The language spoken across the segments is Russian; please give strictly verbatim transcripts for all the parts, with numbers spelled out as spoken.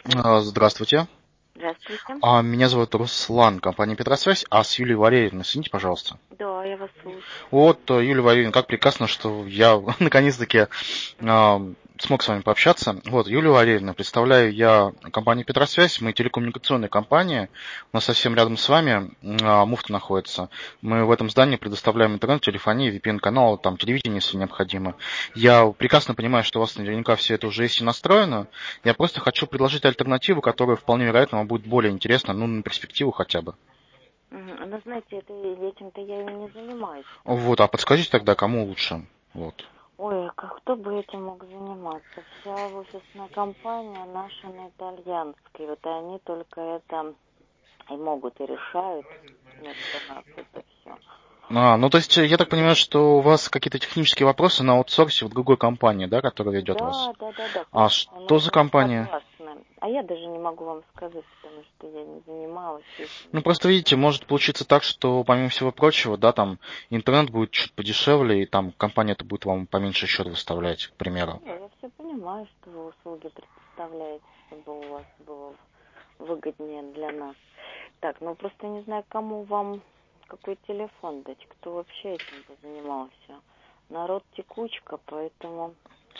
А, Здравствуйте. Здравствуйте. А, Меня зовут Руслан, компания Петросвязь. А с Юлией Валерьевной соедините, пожалуйста. Да, я вас слушаю. Вот, э, Юлия Валерьевна, как прекрасно, что я наконец-таки а, смог с вами пообщаться. Вот, Юлия Валерьевна, представляю я компанию Петросвязь. Мы телекоммуникационная компания. У нас совсем рядом с вами а, муфта находится. Мы в этом здании предоставляем интернет, телефонию, ви пи эн-каналы, там телевидение, если необходимо. Я прекрасно понимаю, что у вас наверняка все это уже есть и настроено. Я просто хочу предложить альтернативу, которая вполне вероятно вам будет более интересна, ну, на перспективу хотя бы. Мгм. Ну, знаете, это, этим-то я и не занимаюсь. Вот, а подскажите тогда, кому лучше? Вот. Ой, как кто бы этим мог заниматься? Вся офисная компания наша на итальянской. Вот и они только это и могут, и решают вместо нас это все. А, ну, то есть, э, я так понимаю, что у вас какие-то технические вопросы на аутсорсе в другой компании, да, которая ведет вас? Да, да, да, да, А конечно, что мы за же не компания? согласны. А я даже не могу вам сказать, потому что я не занималась Ну, этим. просто видите, может получиться так, что, помимо всего прочего, да, там, интернет будет чуть подешевле, и там компания-то будет вам поменьше счет выставлять, к примеру. Не, я все понимаю, что вы услуги предоставляете, чтобы у вас было выгоднее для нас. Так, ну просто не знаю, кому вам какой телефон дать, кто вообще этим бы занимался. Народ текучка, поэтому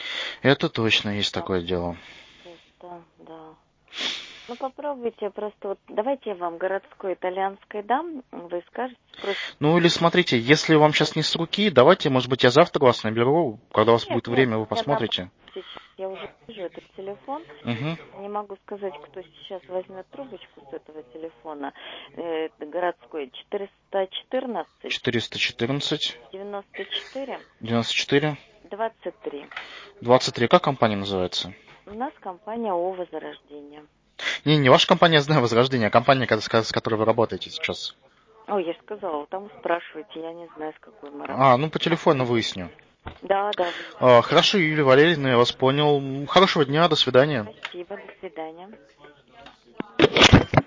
Это точно есть да, такое дело. просто, да. Ну попробуйте просто вот, давайте я вам городской итальянской дам, вы скажете, спросите. Ну, или смотрите, если вам сейчас не с руки, давайте, может быть, я завтра вас наберу, когда у вас Нет, будет нет, время, вы мне наоборот посмотрите. сейчас. Я уже вижу этот телефон. Угу. Не могу сказать, кто сейчас возьмет трубочку с этого телефона. Э, Это городской четыреста четырнадцать четыреста четырнадцать, девяносто четыре девяносто четыре, двадцать три. двадцать три. Как компания называется? У нас компания О Возрождение. Не, не ваша компания, я знаю, Возрождение, а компания, с которой вы работаете сейчас. Ой, я же сказала, там спрашивайте, я не знаю, с какой мы А, ну работаем. по телефону выясню. Да, да, вы. А, хорошо, Юлия Валерьевна, я вас понял. Хорошего дня, до свидания. Спасибо, до свидания.